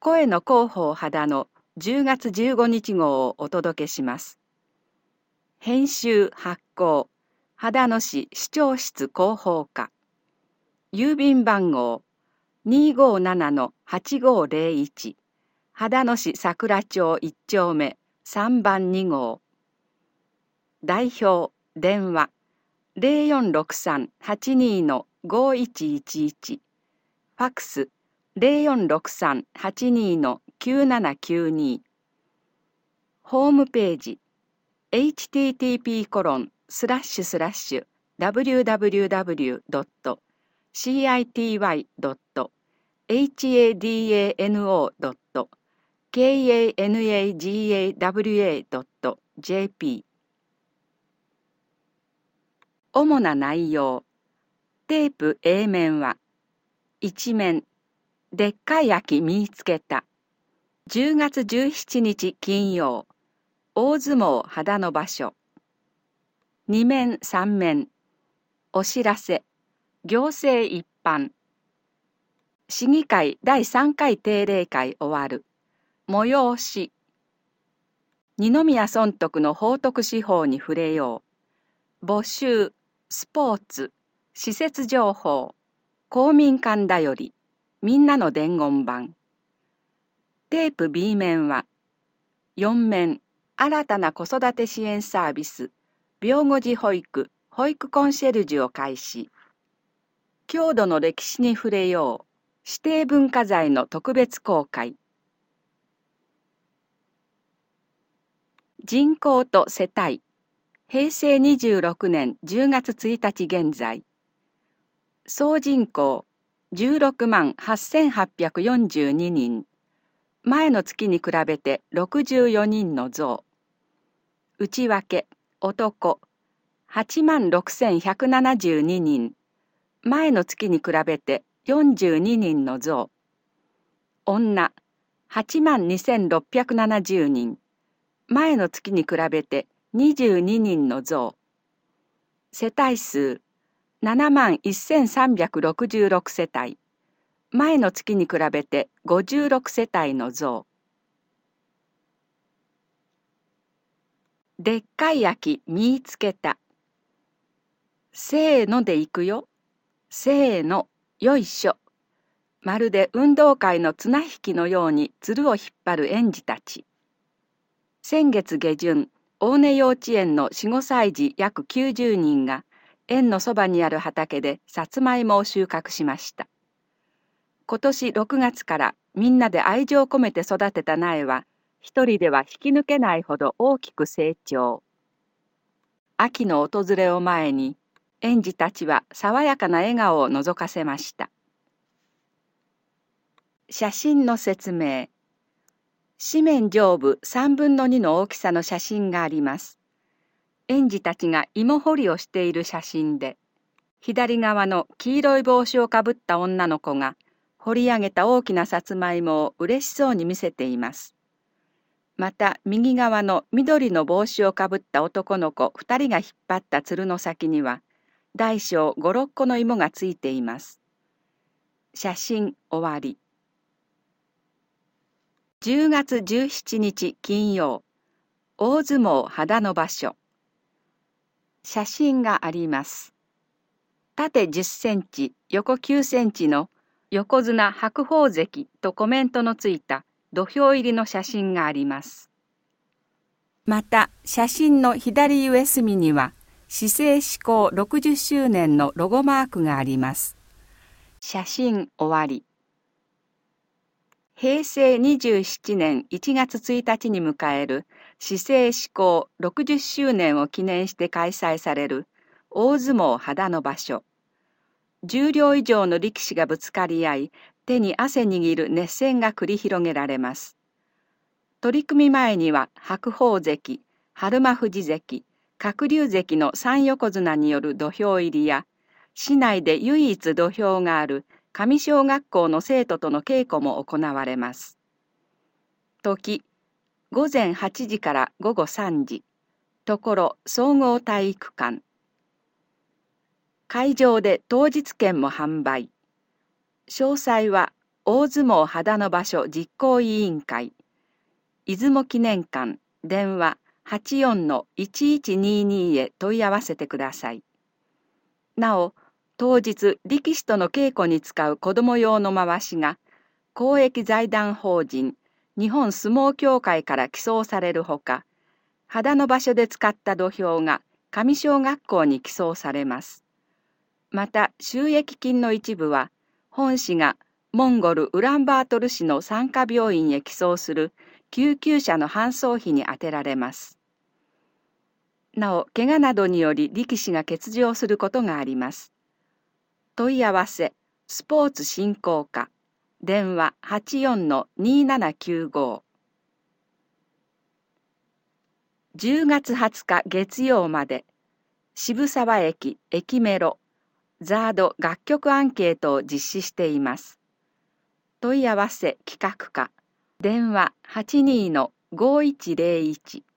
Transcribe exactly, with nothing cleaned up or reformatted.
声の広報肌のじゅうがつじゅうごにち号をお届けします。編集発行、秦野市市長室広報課。郵便番号 にーごーななのはちごーぜろいち、秦野市桜町いっちょうめさんばんに号。代表、電話ゼロよんろくさんはちにーのごいちいちいち、ファックスゼロよんろくさんはちにーのきゅうななきゅうに、ホームページ エイチティーティーピーコロンスラッシュスラッシュダブリューダブリューダブリュードットシーアイティーワイドットエイチエーディーエーエヌオードットケーエーエヌエージーエーダブリューエードットジェーピー。主な内容。テープ A 面はいち面、でっかい秋見つけた。じゅうがつじゅうしちにち金曜、大相撲秦野場所。に面さん面、お知らせ、行政一般。市議会だいさんかい定例会終わる。催し。二宮尊徳の法徳司法に触れよう。募集、スポーツ、施設情報、公民館だより、みんなの伝言板。テープ B 面は、よん面、新たな子育て支援サービス、病後児保育、保育コンシェルジュを開始。郷土の歴史に触れよう。指定文化財の特別公開。人口と世帯。へいせいにじゅうろくねんじゅうがつついたち現在。総人口じゅうろくまんはっせんはっぴゃくよんじゅうににん。前の月に比べてろくじゅうよにんの増。内訳、男はちまんろくせんひゃくななじゅうににん。前の月に比べてよんじゅうににんの増。女はちまんにせんろっぴゃくななじゅうにん。前の月に比べてにじゅうににんの増。世帯数ななまんせんさんびゃくろくじゅうろく世帯。前の月に比べてごじゅうろく世帯の増。でっかい秋見つけた。せーので行くよ。せーの、よいしょ。まるで運動会の綱引きのようにつるを引っ張る園児たち。先月下旬、大根幼稚園のよん、ごさい児約きゅうじゅうにんが園のそばにある畑でさつまいもを収穫しました。今年ろくがつからみんなで愛情込めて育てた苗は一人では引き抜けないほど大きく成長。秋の訪れを前に園児たちは爽やかな笑顔を覗かせました。写真の説明。紙面上部さんぶんのにの大きさの写真があります。園児たちが芋掘りをしている写真で、左側の黄色い帽子をかぶった女の子が掘り上げた大きなさつまいもを嬉しそうに見せています。また右側の緑の帽子をかぶった男の子ふたりが引っ張ったつるの先には大小ご、ろっこの芋がついています。写真終わり。じゅうがつじゅうしちにち金曜、大相撲秦野場所。写真があります。縦じゅっセンチ、横きゅうセンチの横綱白鵬関とコメントのついた土俵入りの写真があります。また、写真の左上隅には、市政施行ろくじゅっしゅうねんのロゴマークがあります。写真終わり。へいせいにじゅうななねんいちがつついたちに迎える市政施行ろくじゅっしゅうねんを記念して開催される大相撲秦野場所。十両以上の力士がぶつかり合い、手に汗握る熱戦が繰り広げられます。取組前には白鵬関、日馬富士関、鶴竜関の三横綱による土俵入りや、市内で唯一土俵がある上小学校の生徒との稽古も行われます。時、ごぜんはちじからごごさんじ、ところ総合体育館。会場で当日券も販売。詳細は大相撲秦野場所実行委員会、出雲記念館、電話 はちよんのいちいちにに へ問い合わせてください。なお、当日力士との稽古に使う子供用の回しが、公益財団法人日本相撲協会から寄贈されるほか、秦野場所で使った土俵が上小学校に寄贈されます。また収益金の一部は、本市がモンゴル・ウランバートル市の産科病院へ寄贈する救急車の搬送費に充てられます。なお、怪我などにより力士が欠場することがあります。問い合わせ、スポーツ振興課、電話 はちよんのにななきゅうご。じゅうがつはつか月曜まで、渋沢駅駅メロ、ザード楽曲アンケートを実施しています。問い合わせ企画課、電話 はちにのごいちゼロいち。